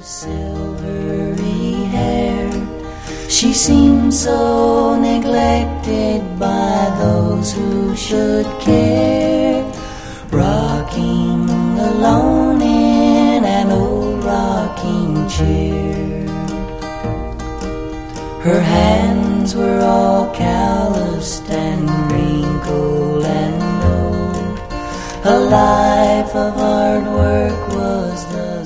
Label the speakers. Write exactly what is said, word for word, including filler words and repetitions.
Speaker 1: silvery hair. She seemed so neglected by those who should care, rocking alone in an old rocking chair. Her hands were all calloused and wrinkled and old. A life of hard work was the